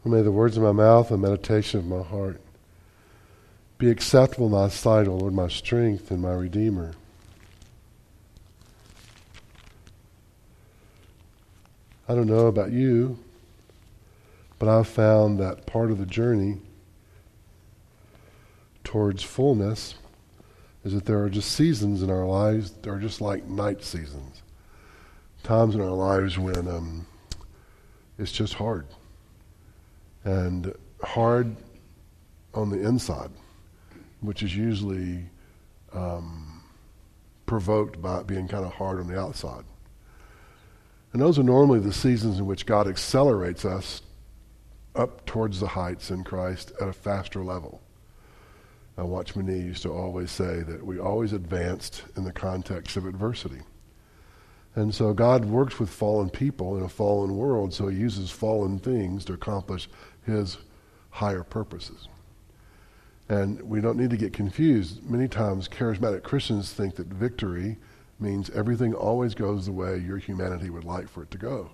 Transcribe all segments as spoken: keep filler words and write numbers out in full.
May the words of my mouth and meditation of my heart be acceptable in thy sight, O Lord, my strength and my Redeemer. I don't know about you, but I've found that part of the journey towards fullness is that there are just seasons in our lives that are just like night seasons. Times in our lives when um, it's just hard. And hard on the inside, which is usually um, provoked by it being kind of hard on the outside. And those are normally the seasons in which God accelerates us up towards the heights in Christ at a faster level. Now, Watchman Nee used to always say that we always advanced in the context of adversity. And so God works with fallen people in a fallen world, so he uses fallen things to accomplish his higher purposes. And we don't need to get confused. Many times charismatic Christians think that victory means everything always goes the way your humanity would like for it to go.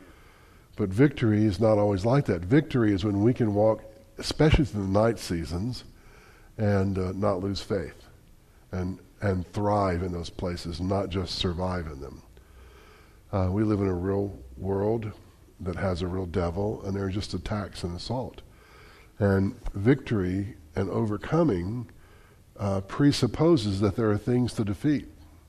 But victory is not always like that. Victory is when we can walk, especially through the night seasons, and uh, not lose faith and, and thrive in those places, not just survive in them. Uh, we live in a real world that has a real devil, and there are just attacks and assault. And victory and overcoming uh, presupposes that there are things to defeat,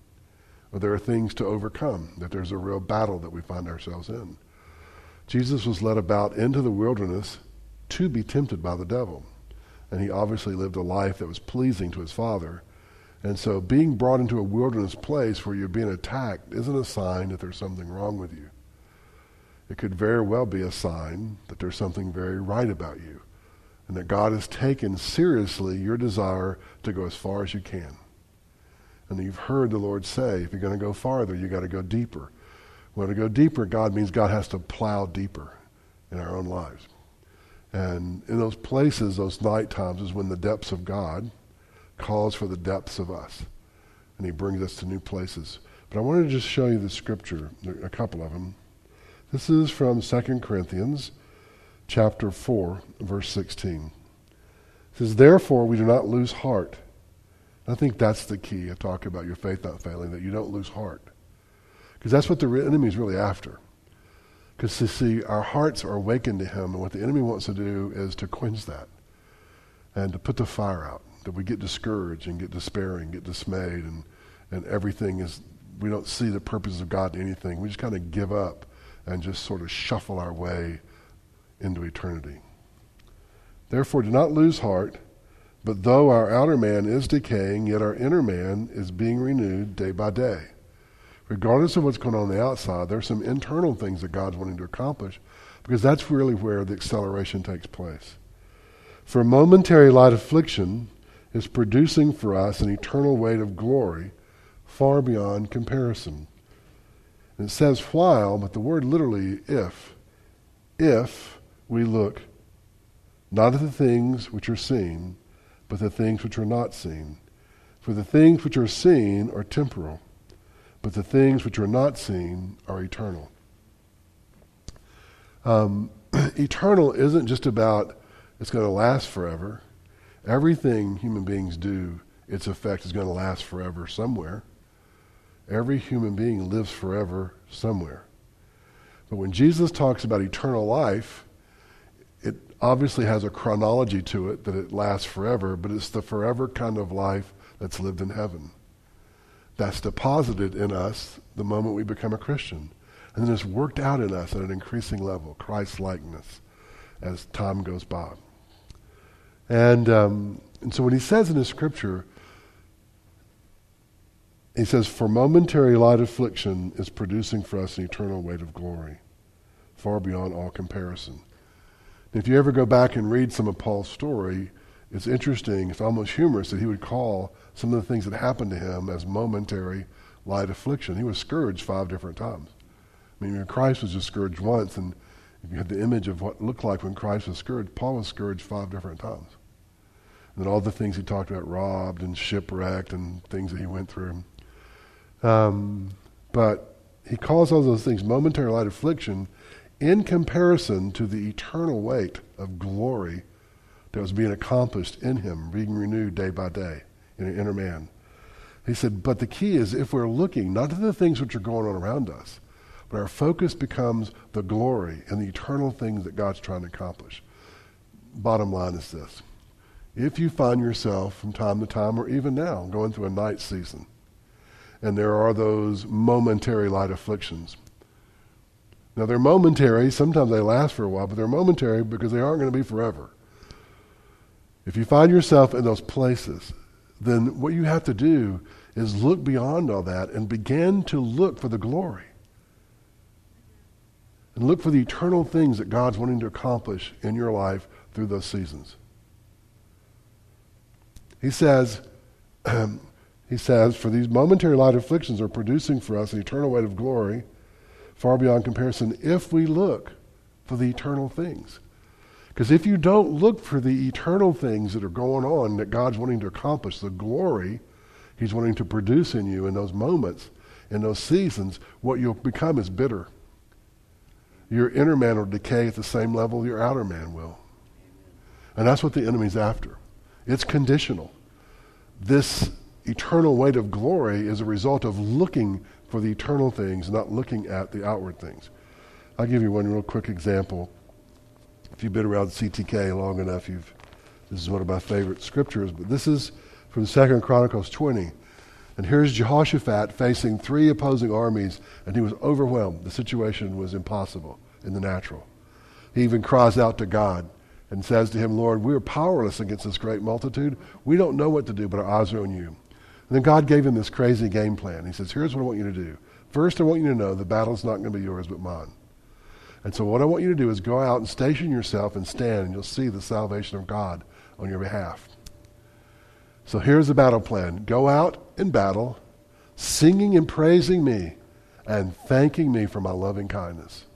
or there are things to overcome, that there's a real battle that we find ourselves in. Jesus was led about into the wilderness to be tempted by the devil, and he obviously lived a life that was pleasing to his Father. And so being brought into a wilderness place where you're being attacked isn't a sign that there's something wrong with you. It could very well be a sign that there's something very right about you, and that God has taken seriously your desire to go as far as you can. And you've heard the Lord say, if you're going to go farther, you got to go deeper. Well, to go deeper, God means God has to plow deeper in our own lives. And in those places, those night times, is when the depths of God calls for the depths of us, and he brings us to new places. But I wanted to just show you the scripture, a couple of them. This is from Second Corinthians chapter four, verse sixteen. It says, therefore we do not lose heart. I think that's the key of talking about your faith not failing, that you don't lose heart. Because that's what the enemy is really after. Because you see, our hearts are awakened to him, and what the enemy wants to do is to quench that and to put the fire out. That we get discouraged and get despairing, get dismayed, and, and everything is, we don't see the purposes of God in anything. We just kind of give up and just sort of shuffle our way into eternity. Therefore, do not lose heart, but though our outer man is decaying, yet our inner man is being renewed day by day. Regardless of what's going on on the outside, there are some internal things that God's wanting to accomplish, because that's really where the acceleration takes place. For a momentary light affliction is producing for us an eternal weight of glory far beyond comparison. And it says while, but the word literally if. If we look not at the things which are seen, but the things which are not seen. For the things which are seen are temporal, but the things which are not seen are eternal. Um, eternal isn't just about it's going to last forever. Everything human beings do, its effect is going to last forever somewhere. Every human being lives forever somewhere. But when Jesus talks about eternal life, it obviously has a chronology to it that it lasts forever, but it's the forever kind of life that's lived in heaven. That's deposited in us the moment we become a Christian. And then it's worked out in us at an increasing level, Christ-likeness, as time goes by. And um, and so when he says in his scripture, he says, for momentary light affliction is producing for us an eternal weight of glory, far beyond all comparison. And if you ever go back and read some of Paul's story, it's interesting, it's almost humorous that he would call some of the things that happened to him as momentary light affliction. He was scourged five different times. I mean, Christ was just scourged once, and if you had the image of what it looked like when Christ was scourged, Paul was scourged five different times. And then all the things he talked about, robbed and shipwrecked and things that he went through. Um, but he calls all those things momentary light affliction, in comparison to the eternal weight of glory that was being accomplished in him, being renewed day by day in an inner man. He said, but the key is if we're looking not to the things which are going on around us, but our focus becomes the glory and the eternal things that God's trying to accomplish. Bottom line is this. If you find yourself from time to time, or even now, going through a night season, and there are those momentary light afflictions. Now they're momentary, sometimes they last for a while, but they're momentary because they aren't going to be forever. If you find yourself in those places, then what you have to do is look beyond all that and begin to look for the glory. And look for the eternal things that God's wanting to accomplish in your life through those seasons. He says, um, he says, for these momentary light afflictions are producing for us an eternal weight of glory, far beyond comparison, if we look for the eternal things. Because if you don't look for the eternal things that are going on that God's wanting to accomplish, the glory he's wanting to produce in you in those moments, in those seasons, what you'll become is bitter. Your inner man will decay at the same level your outer man will. And that's what the enemy's after. It's conditional. This eternal weight of glory is a result of looking for the eternal things, not looking at the outward things. I'll give you one real quick example. If you've been around C T K long enough, you've this is one of my favorite scriptures, but this is from Second Chronicles twenty. And here's Jehoshaphat facing three opposing armies, and he was overwhelmed. The situation was impossible in the natural. He even cries out to God and says to him, Lord, we are powerless against this great multitude. We don't know what to do, but our eyes are on you. And then God gave him this crazy game plan. He says, here's what I want you to do. First, I want you to know the battle's not going to be yours but mine. And so what I want you to do is go out and station yourself and stand, and you'll see the salvation of God on your behalf. So here's the battle plan. Go out and battle, singing and praising me, and thanking me for my loving kindness.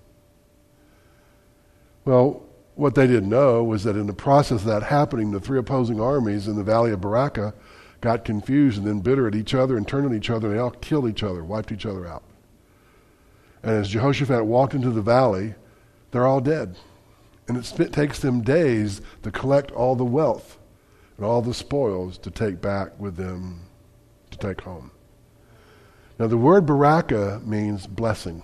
Well, what they didn't know was that in the process of that happening, the three opposing armies in the valley of Baraka got confused and then bitter at each other and turned on each other, and they all killed each other, wiped each other out. And as Jehoshaphat walked into the valley, they're all dead. And it takes them days to collect all the wealth and all the spoils to take back with them to take home. Now the word Baraka means blessing.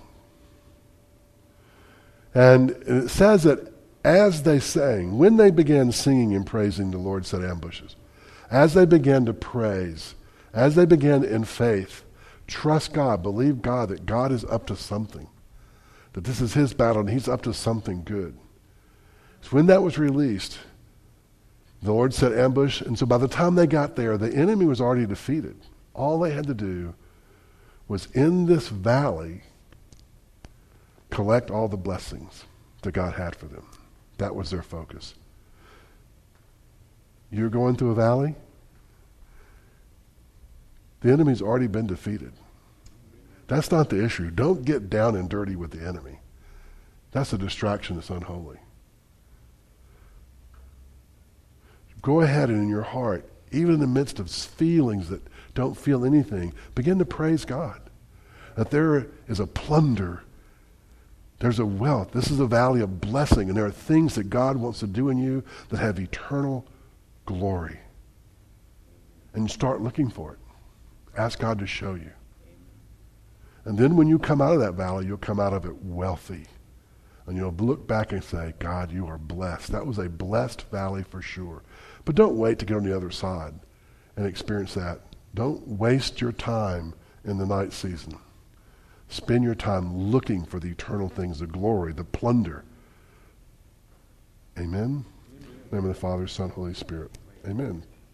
And it says that as they sang, when they began singing and praising, the Lord set ambushes. As they began to praise, as they began in faith, trust God, believe God that God is up to something, that this is his battle and he's up to something good. So when that was released, the Lord set ambush, and so by the time they got there, the enemy was already defeated. All they had to do was in this valley collect all the blessings that God had for them. That was their focus. You're going through a valley? The enemy's already been defeated. That's not the issue. Don't get down and dirty with the enemy. That's a distraction that's unholy. Go ahead and in your heart, even in the midst of feelings that don't feel anything, begin to praise God. That there is a plunder. There's a wealth. This is a valley of blessing, and there are things that God wants to do in you that have eternal glory. And start looking for it. Ask God to show you. And then when you come out of that valley, you'll come out of it wealthy. And you'll look back and say, God, you are blessed. That was a blessed valley for sure. But don't wait to get on the other side and experience that. Don't waste your time in the night season. Spend your time looking for the eternal things, the glory, the plunder. Amen? In the name of the Father, Son, Holy Spirit. Amen.